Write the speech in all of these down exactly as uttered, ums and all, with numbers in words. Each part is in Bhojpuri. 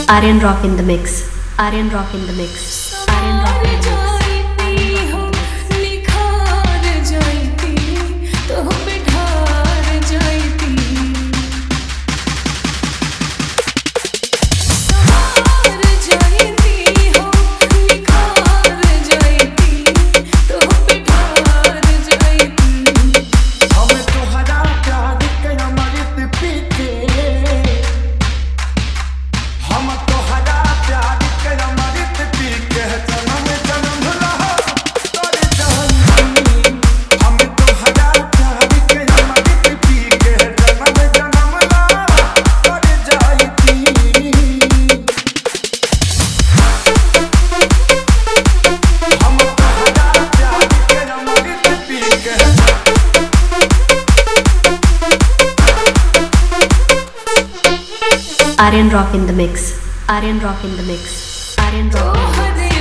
Aryan Rock in the mix. Aryan Rock in the mix. Aryan Rock in the mix. Aryan Rock in the mix. Aryan Rock in the mix. Aryan Rock in the mix.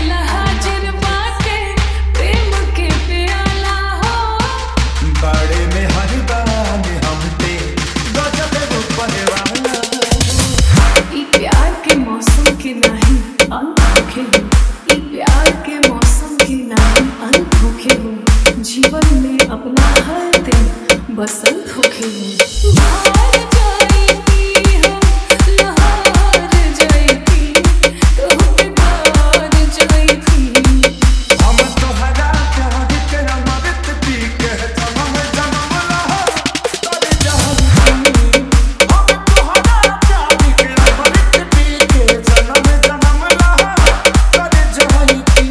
बड़े में हरदान हम पे गजब रूपे वाला ई प्यार के मौसम के नहीं अंत होखे हो ई प्यार के मौसम के नहीं अंत होखे हो जीवन में अपना हर दिन बसंत होखे हो बाहर जाईती हो लहर जाईती तो प्यार जाईती हम तोहरा प्यार के अमृत पी के जन्म जन्म लहा कर जाईती हम तोहरा प्यार के अमृत पी के जन्म जन्म लहा कर जाईती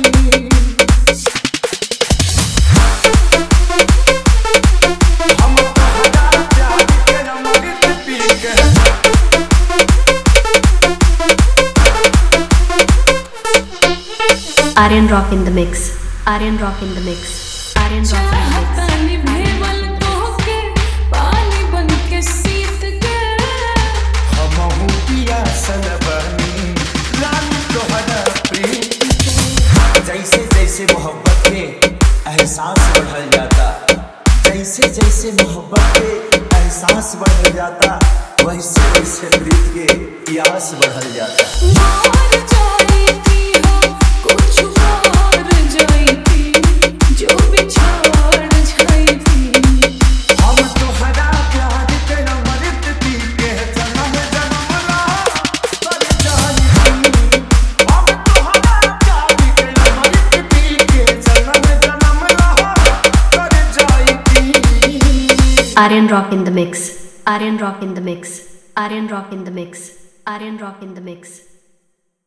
हम तोहरा प्यार के अमृत पी के Aryan Rock in the mix. Aryan Rock in the mix. Aryan Rock in the mix. चाहतानी भेवल तोहके पानी बन के सीत के हमहू पियासल बनी रानी तोहरा प्रीत के। जैसे जैसे मोहब्बत के एहसास बढ़ल जाता जैसे जैसे मोहब्बत के एहसास बढ़ल जाता वैसे वैसे प्रीत के प्यास बढ़ल जाता मार जाईती हो कुछ और जाईती जो बिछाड़ जाईती हम तोहरा प्यार के अमृत पी के जन्म जन्म लहा कर जाईती हम तोहरा प्यार के अमृत पी के जन्म जन्म लहा कर जाईती Aryan Rock in the mix. Aryan Rock in the mix. Aryan Rock in the mix. Aryan Rock in the mix.